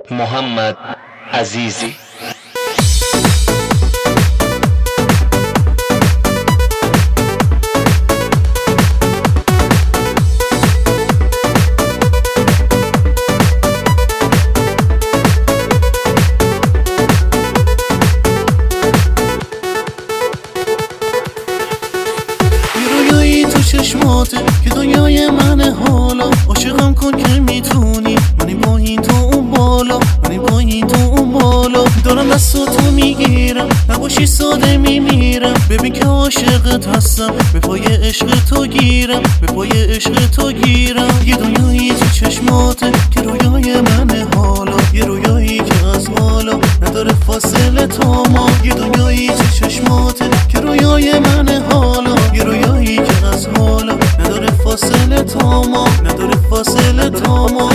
محمد عزیزی. چشماته که دنیای منه حالا، عاشقم کن که میتونی، منی پایین تو اون بالا، منی پایین تو اون بالا. دارم دستاتو میگیرم، نباشی ساده میمیرم. ببین که عاشقت هستم، به پای عشق تو گیرم، به پای عشق تو گیرم. یه دنیایی تو چشماته که رویای منه حالا، یه رویایی که از حالا نداره فاصله تا ما. یه دنیایی تو چشماته که رویای منه حالا، یه رویایی که از حالا نداره فاصله تا ما، نداره فاصله تا ما.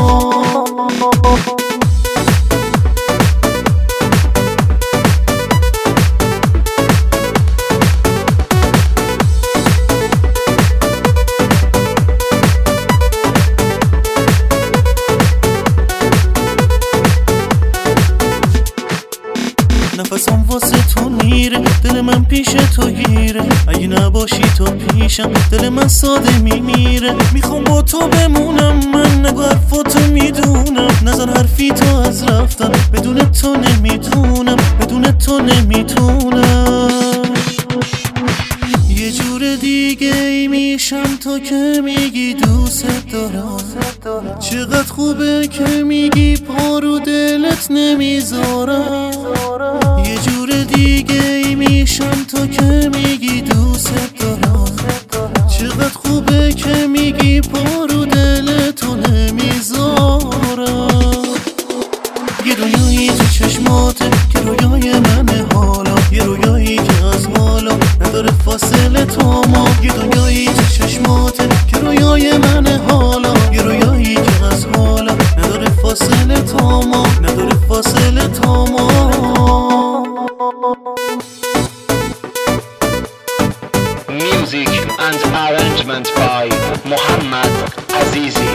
نفسم واسه تو میره، دل من پیش تو گیره. اگه نباشی تو پیشم، دل من ساده میمیره. میخوام با تو بمونم، من نگو حرفاتو میدونم. نزن حرفی تو از رفتن، بدون تو نمیتونم، بدون تو نمیتونم. یه جور دیگه ای میشم تو که میگی دوست دارم. چقدر خوبه که میگی پا رو دلت نمیذارم. یه جور دیگه ای میشم تو که میگی دوست دارم. چقدر خوبه که میگی پا رو دلتو نمیذارم. یه دنیایی تو چشماته که رویای منه حالا، یه رویایی که از حالا نداره فاصله تا ما. یه دنیایی تو چشماته که رویای منه حالا، یه رویایی که از حالا نداره فاصله تا ما، نداره فاصله تا ما. Music and arrangement by محمد عزیزی.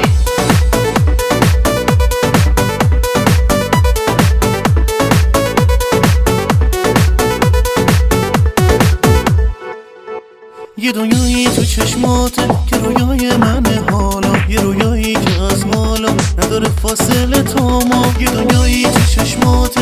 یه دنیایی تو چشماته که رویای منه حالا، یه رویایی که از حالا نداره فاصله تا ما. یه دنیایی تو چشماته